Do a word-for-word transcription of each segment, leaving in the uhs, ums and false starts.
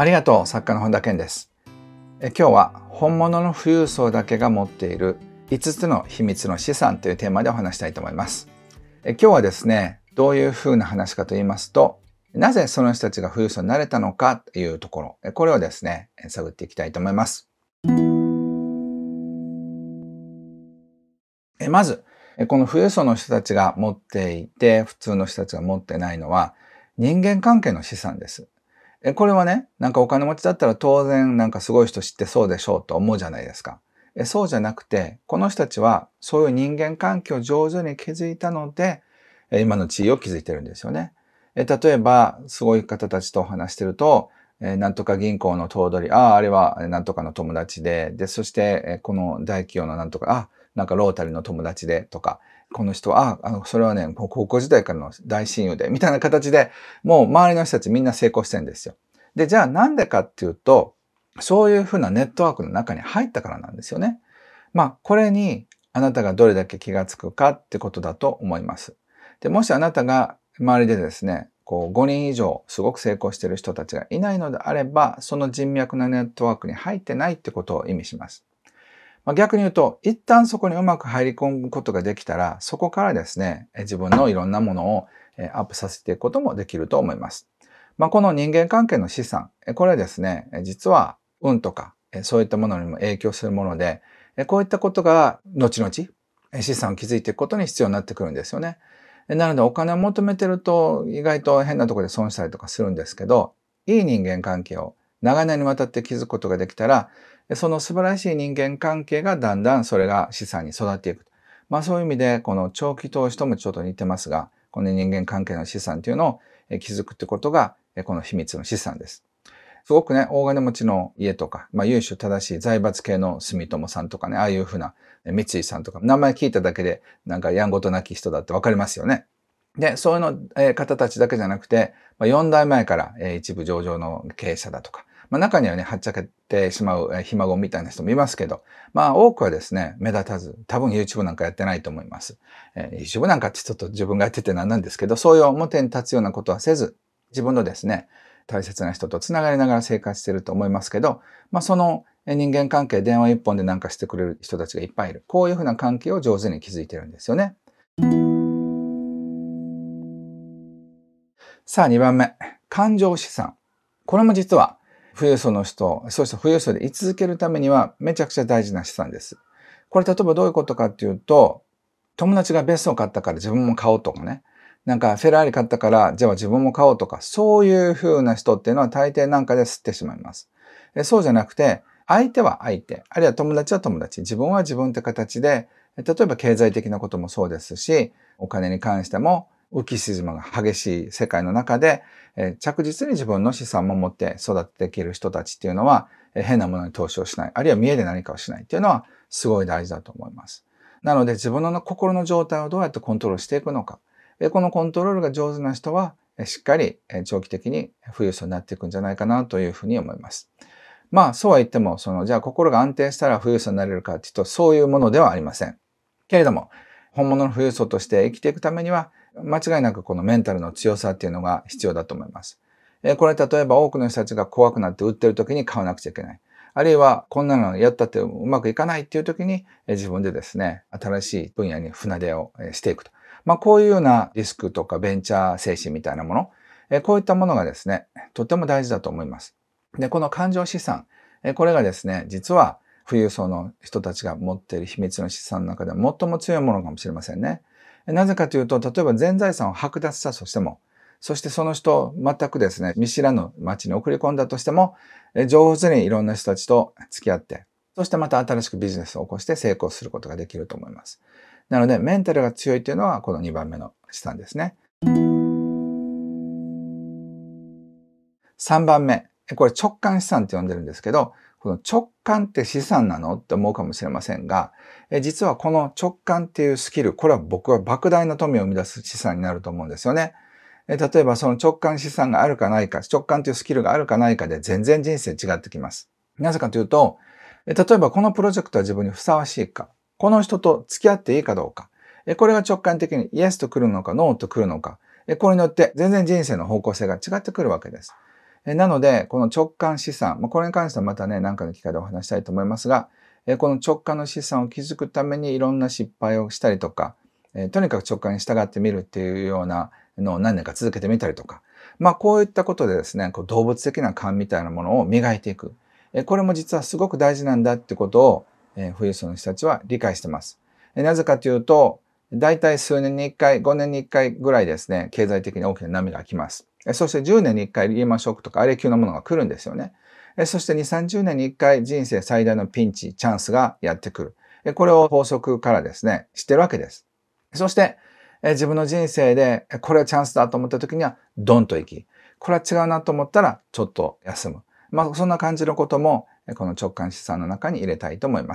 ありがとう。作家の本田健です。え今日は本物の富裕層だけが持っているいつつの秘密の資産というテーマでお話したいと思います。え今日はですね、どういうふうな話かと言いますと、なぜその人たちが富裕層になれたのかというところ、これをですね、探っていきたいと思います。えまず、この富裕層の人たちが持っていて、普通の人たちが持ってないのは、人間関係の資産です。え、これはね、なんかお金持ちだったら当然なんかすごい人知ってそうでしょうと思うじゃないですか。え、そうじゃなくて、この人たちはそういう人間関係を上手に築いたので、え今の地位を築いてるんですよね。え、例えば、すごい方たちと話してると、え、なんとか銀行の頭取、ああ、あれはなんとかの友達で、で、そして、え、この大企業のなんとか、あ、なんかロータリーの友達でとか、この人は、あ、あの、それはね、高校時代からの大親友で、みたいな形で、もう周りの人たちみんな成功してるんですよ。で、じゃあなんでかっていうと、そういうふうなネットワークの中に入ったからなんですよね。まあ、これにあなたがどれだけ気がつくかってことだと思います。で、もしあなたが周りでですね、こうごにん以上すごく成功している人たちがいないのであれば、その人脈のネットワークに入ってないってことを意味します。まあ、逆に言うと、一旦そこにうまく入り込むことができたら、そこからですね、自分のいろんなものをアップさせていくこともできると思います。まあ、この人間関係の資産、これはですね、実は運とかそういったものにも影響するもので、こういったことが後々資産を築いていくことに必要になってくるんですよね。なのでお金を求めてると意外と変なところで損したりとかするんですけど、いい人間関係を長年にわたって築くことができたら、その素晴らしい人間関係がだんだんそれが資産に育っていく。まあそういう意味でこの長期投資ともちょっと似てますが、この人間関係の資産というのを築くってことがこの秘密の資産です。すごくね、大金持ちの家とか、まあ、由緒正しい財閥系の住友さんとかね、ああいうふうな三井さんとか、名前聞いただけでなんかやんごとなき人だってわかりますよね。で、そういうの、えー、方たちだけじゃなくて、まあ、よん代前から、えー、一部上場の経営者だとか、まあ、中にはね、はっちゃけてしまう、えー、ひ孫みたいな人もいますけど、まあ多くはですね、目立たず、多分 YouTube なんかやってないと思います。えー、YouTube なんかってちょっと自分がやっててなんなんですけど、そういう表に立つようなことはせず、自分のですね、大切な人とつながりながら生活していると思いますけど、まあその人間関係、電話一本でなんかしてくれる人たちがいっぱいいる。こういうふうな関係を上手に築いてるんですよね。さあにばんめ、感情資産。これも実は富裕層の人、そうした富裕層で居続けるためにはめちゃくちゃ大事な資産です。これ例えばどういうことかっていうと、友達が別荘を買ったから自分も買おうとかね。なんかフェラーリ買ったからじゃあ自分も買おうとか、そういう風な人っていうのは大抵なんかで吸ってしまいます。そうじゃなくて、相手は相手、あるいは友達は友達、自分は自分って形で、例えば経済的なこともそうですし、お金に関しても浮き沈みが激しい世界の中で、え着実に自分の資産も持って育てていける人たちっていうのは、え変なものに投資をしない、あるいは見栄で何かをしないっていうのはすごい大事だと思います。なので自分の心の状態をどうやってコントロールしていくのか。このコントロールが上手な人は、しっかり長期的に富裕層になっていくんじゃないかなというふうに思います。まあそうは言っても、そのじゃあ心が安定したら富裕層になれるかっていうと、そういうものではありません。けれども、本物の富裕層として生きていくためには、間違いなくこのメンタルの強さっていうのが必要だと思います。これ例えば多くの人たちが怖くなって売ってる時に買わなくちゃいけない。あるいはこんなのやったってうまくいかないっていう時に自分でですね、新しい分野に船出をしていくと。まあこういうようなリスクとかベンチャー精神みたいなもの、こういったものがですね、とても大事だと思います。で、この感情資産、これがですね、実は富裕層の人たちが持っている秘密の資産の中で最も強いものかもしれませんね。なぜかというと、例えば全財産を剥奪したとしても、そしてその人全くですね、見知らぬ町に送り込んだとしても、上手にいろんな人たちと付き合って、そしてまた新しくビジネスを起こして成功することができると思います。なので、メンタルが強いというのはこのにばんめの資産ですね。さんばんめ、これ直感資産って呼んでるんですけど、この直感って資産なのって思うかもしれませんが、実はこの直感っていうスキル、これは僕は莫大な富を生み出す資産になると思うんですよね。例えばその直感資産があるかないか、直感というスキルがあるかないかで全然人生違ってきます。なぜかというと、例えばこのプロジェクトは自分にふさわしいか、この人と付き合っていいかどうか、これが直感的にイエスと来るのかノーと来るのか、これによって全然人生の方向性が違ってくるわけです。 えなので、この直感資産、まあ、これに関してはまたね、何かの機会でお話したいと思いますが、えこの直感の資産を築くためにいろんな失敗をしたりとか、えとにかく直感に従ってみるっていうようなのを何年か続けてみたりとか、まあこういったことでですね、こう動物的な勘みたいなものを磨いていく。えこれも実はすごく大事なんだってことを、え富裕層の人たちは理解してます。えなぜかというと、だいたい数年にいっかい、ごねんにいっかいぐらいですね、経済的に大きな波が来ます。そしてじゅうねんにいっかいリーマンショックとかあれ級のものが来るんですよね。そしてに、さんじゅうねんにいっかい人生最大のピンチ、チャンスがやってくる。これを法則からですね、知ってるわけです。そして自分の人生でこれはチャンスだと思った時にはドンと行き、これは違うなと思ったらちょっと休む。まあそんな感じのこともこの直感資産の中に入れたいと思います。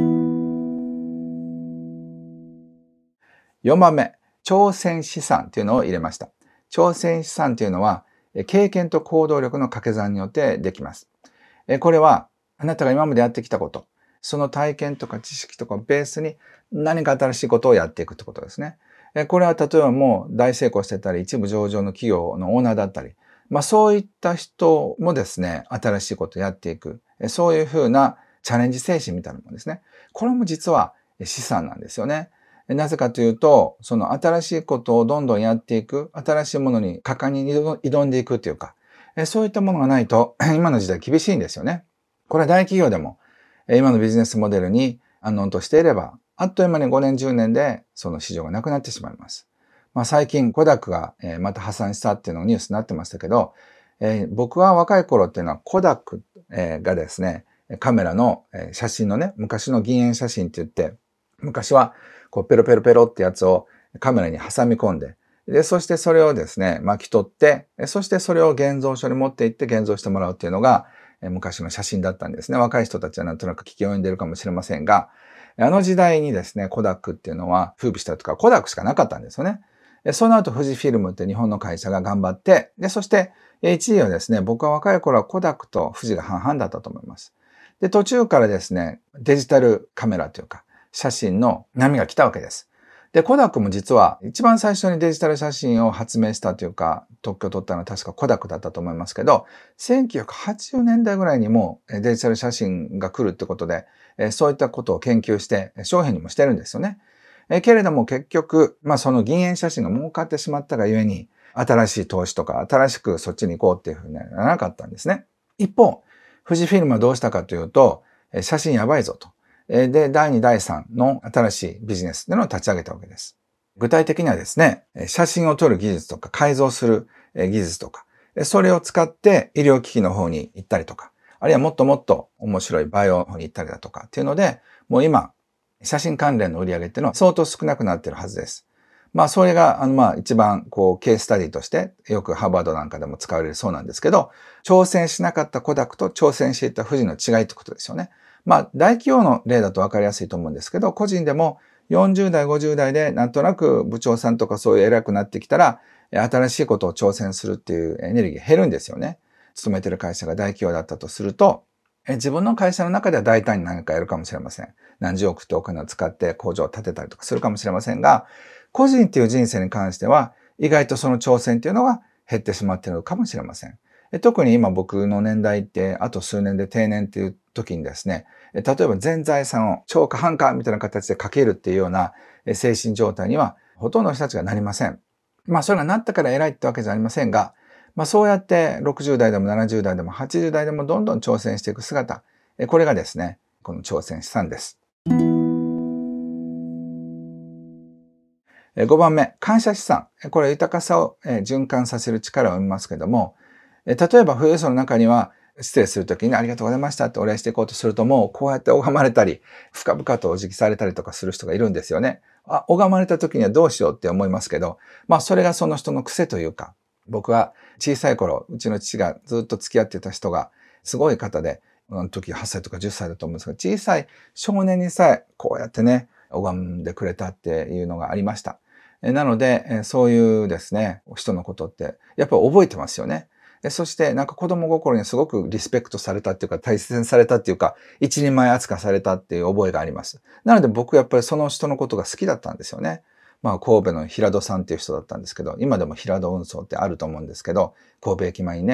よんばんめ、挑戦資産というのを入れました。挑戦資産というのは、経験と行動力の掛け算によってできます。これは、あなたが今までやってきたこと、その体験とか知識とかをベースに何か新しいことをやっていくってことですね。これは例えばもう大成功してたり、一部上場の企業のオーナーだったり、まあそういった人もですね、新しいことをやっていく。そういうふうなチャレンジ精神みたいなものですね。これも実は資産なんですよね。なぜかというと、その新しいことをどんどんやっていく、新しいものに果敢に挑んでいくというか、そういったものがないと、今の時代厳しいんですよね。これは大企業でも、今のビジネスモデルに安穏としていれば、あっという間にごねん、じゅうねんでその市場がなくなってしまいます。まあ、最近、コダックがまた破産したっていうのがニュースになってましたけど、えー、僕は若い頃っていうのはコダックがですね、カメラの写真のね、昔の銀塩写真って言って、昔はこうペロペロペロってやつをカメラに挟み込んで、で、そしてそれをですね、巻き取って、そしてそれを現像所に持って行って現像してもらうっていうのが昔の写真だったんですね。若い人たちはなんとなく聞き及んでいるかもしれませんが、あの時代にですね、コダックっていうのは風靡したとか、コダックしかなかったんですよね。その後、富士フィルムって日本の会社が頑張って、で、そして一時はですね、僕は若い頃はコダックと富士が半々だったと思います。で、途中からですね、デジタルカメラというか、写真の波が来たわけです。で、コダックも実は一番最初にデジタル写真を発明したというか、特許を取ったのは確かコダックだったと思いますけど、せんきゅうひゃくはちじゅうねんだいぐらいにもデジタル写真が来るってことで、そういったことを研究して商品にもしてるんですよね。けれども結局、まあその銀塩写真が儲かってしまったがゆえに、新しい投資とか新しくそっちに行こうっていうふうにならなかったんですね。一方、富士フィルムはどうしたかというと、写真やばいぞと。で、だいに、だいさんの新しいビジネスっていうのを立ち上げたわけです。具体的にはですね、写真を撮る技術とか改造する技術とか、それを使って医療機器の方に行ったりとか、あるいはもっともっと面白いバイオの方に行ったりだとかっていうので、もう今、写真関連の売り上げっていうのは相当少なくなっているはずです。まあそれがあのまあ一番こうケーススタディとしてよくハーバードなんかでも使われるそうなんですけど、挑戦しなかったコダックと挑戦していった富士の違いってことですよね。まあ大企業の例だと分かりやすいと思うんですけど、個人でもよんじゅうだい、ごじゅうだいでなんとなく部長さんとかそういう偉くなってきたら、新しいことを挑戦するっていうエネルギー減るんですよね。勤めてる会社が大企業だったとすると、自分の会社の中では大胆に何かやるかもしれません。何十億ってお金を使って工場を建てたりとかするかもしれませんが、個人っていう人生に関しては、意外とその挑戦っていうのが減ってしまっているのかもしれません。特に今僕の年代ってあと数年で定年っていう時にですね、例えば全財産を超過半過みたいな形でかけるっていうような精神状態にはほとんどの人たちがなりません。まあそれがなったから偉いってわけじゃありませんが、まあそうやってろくじゅうだいでもななじゅうだいでもはちじゅうだいでもどんどん挑戦していく姿、これがですね、この挑戦資産です。ごばんめ、感謝資産。これ豊かさを循環させる力を生みますけども、例えば富裕層の中には失礼するときにありがとうございましたってお礼していこうとするともうこうやって拝まれたり、深々とお辞儀されたりとかする人がいるんですよね。あ、拝まれたときにはどうしようって思いますけど、まあそれがその人の癖というか、僕は小さい頃、うちの父がずっと付き合ってた人がすごい方で、あの時はっさいとかじゅっさいだと思うんですが、小さい少年にさえこうやってね、拝んでくれたっていうのがありました。なので、そういうですね、人のことってやっぱり覚えてますよね。そしてなんか子供心にすごくリスペクトされたっていうか大切にされたっていうか一人前扱いされたっていう覚えがあります。なので僕やっぱりその人のことが好きだったんですよね。まあ神戸の平戸さんっていう人だったんですけど、今でも平戸運送ってあると思うんですけど、神戸駅前にね。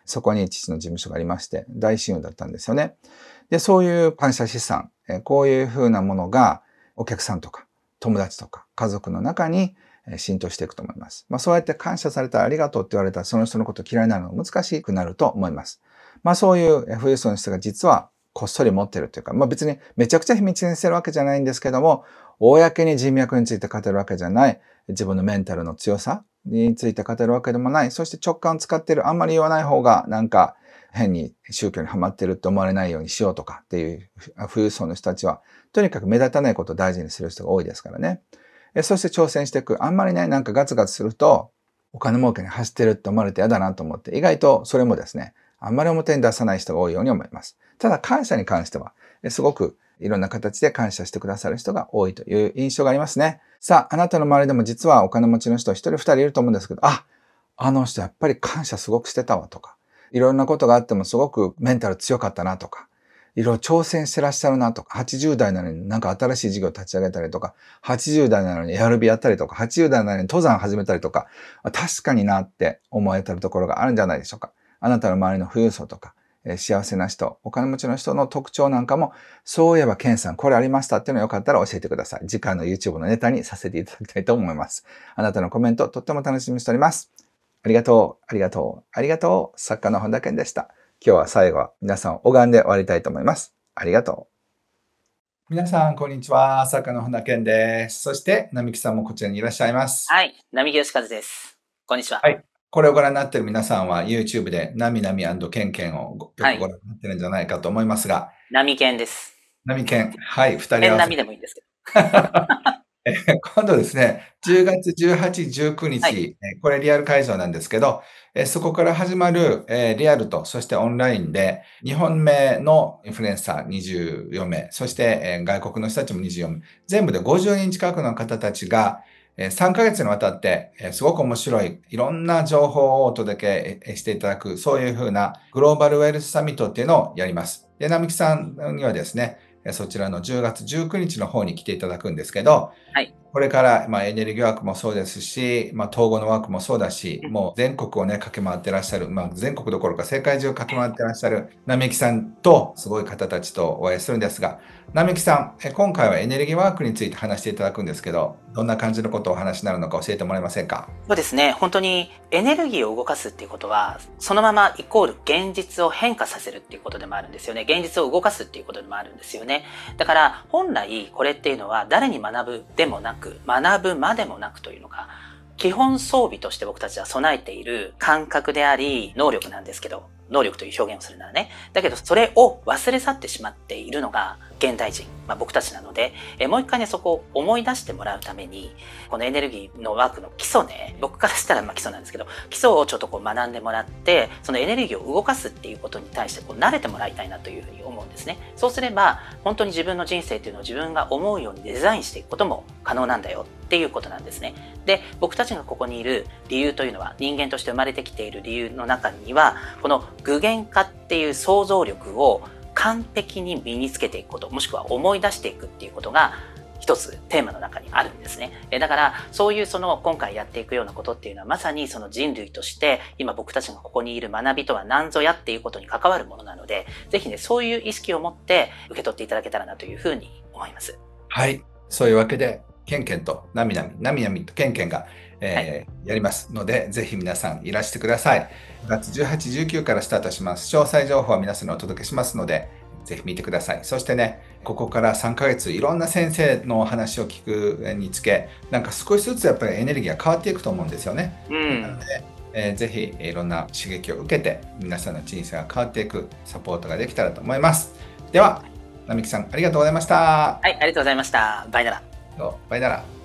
そこに父の事務所がありまして、大親友だったんですよね。で、そういう感謝資産、こういうふうなものがお客さんとか友達とか家族の中に浸透していくと思います。まあそうやって感謝されたらありがとうって言われたらその人のこと嫌いになるのが難しくなると思います。まあそういう富裕層の人が実はこっそり持ってるというか、まあ別にめちゃくちゃ秘密にしてるわけじゃないんですけども、公に人脈について語るわけじゃない、自分のメンタルの強さについて語るわけでもない、そして直感を使ってる、あんまり言わない方がなんか変に宗教にはまってるって思われないようにしようとかっていう富裕層の人たちは、とにかく目立たないことを大事にする人が多いですからね。そして挑戦していく。あんまりね、なんかガツガツすると、お金儲けに走ってるって思われて嫌だなと思って、意外とそれもですね、あんまり表に出さない人が多いように思います。ただ感謝に関しては、すごくいろんな形で感謝してくださる人が多いという印象がありますね。さあ、あなたの周りでも実はお金持ちの人一人二人いると思うんですけど、あ、あの人やっぱり感謝すごくしてたわとか、いろんなことがあってもすごくメンタル強かったなとか、いろいろ挑戦してらっしゃるなとか、はちじゅう代なのになんか新しい事業を立ち上げたりとか、はちじゅう代なのにエアロビやったりとか、はちじゅう代なのに登山始めたりとか、確かになって思えてるところがあるんじゃないでしょうか。あなたの周りの富裕層とか、幸せな人、お金持ちの人の特徴なんかも、そういえばケンさんこれありましたっていうのよかったら教えてください。次回の YouTube のネタにさせていただきたいと思います。あなたのコメントとっても楽しみにしております。ありがとう、ありがとう、ありがとう。作家の本田健でした。今日は最後は皆さんを拝んで終わりたいと思います。ありがとう。皆さん、こんにちは。作家の本田健です。そして、並木さんもこちらにいらっしゃいます。 はい、並木義和です。こんにちは。 はい。これをご覧になっている皆さんは YouTube でなみなみ&ケンケンをよくご覧になってるんじゃないかと思いますが。 並健です。 並健。はい、二人合わせ。 変並でもいいんですけど。 今度ですね、じゅうがつじゅうはち、じゅうくにち、はい、これリアル会場なんですけど、そこから始まるリアルと、そしてオンラインで、日本名のインフルエンサーにじゅうよんめい、そして外国の人たちもにじゅうよんめい、全部でごじゅうにん近くの方たちが、さんかげつにわたって、すごく面白い、いろんな情報をお届けしていただく、そういうふうなグローバルウェルスサミットっていうのをやります。で、並木さんにはですね、そちらのじゅうがつじゅうくにちの方に来ていただくんですけど、 はい、 これから、まあ、エネルギーワークもそうですし、まあ、統合のワークもそうだし、もう全国をね、駆け回ってらっしゃる、まあ、全国どころか世界中駆け回ってらっしゃる並木さんと、すごい方たちとお会いするんですが、並木さん、今回はエネルギーワークについて話していただくんですけど、どんな感じのことをお話になるのか教えてもらえませんか？ そうですね。本当にエネルギーを動かすっていうことは、そのままイコール現実を変化させるっていうことでもあるんですよね。現実を動かすっていうことでもあるんですよね。だから本来これっていうのは誰に学ぶでもなく、学ぶまでもなくというのが、基本装備として僕たちは備えている感覚であり、能力なんですけど、能力という表現をするならね。だけどそれを忘れ去ってしまっているのが現代人、まあ、僕たちなので、えもう一回ね、そこを思い出してもらうために、このエネルギーのワークの基礎ね、僕からしたらまあ基礎なんですけど、基礎をちょっとこう学んでもらって、そのエネルギーを動かすっていうことに対してこう慣れてもらいたいなというふうに思うんですね。そうすれば、本当に自分の人生っていうのを自分が思うようにデザインしていくことも可能なんだよっていうことなんですね。で、僕たちがここにいる理由というのは、人間として生まれてきている理由の中には、この具現化っていう想像力を完璧に身につけていくこと、もしくは思い出していくっていうことが一つテーマの中にあるんですね。だからそういうその今回やっていくようなことっていうのはまさにその人類として今僕たちがここにいる学びとは何ぞやっていうことに関わるものなので、ぜひね、そういう意識を持って受け取っていただけたらなというふうに思います。 はい。そういうわけで、ケンケンとなみなみ、なみなみとケンケンが、えーはい、やりますので、ぜひ皆さんいらしてください。ごがつじゅうはち、じゅうくからスタートします。詳細情報は皆さんにお届けしますので、ぜひ見てください。そしてね、ここからさんかげついろんな先生の話を聞くにつけ、なんか少しずつやっぱりエネルギーが変わっていくと思うんですよね。うん、なので、えー、ぜひいろんな刺激を受けて、皆さんの人生が変わっていくサポートができたらと思います。では、並木さん、ありがとうございました。 はい、ありがとうございました。バイなら。 バイなら。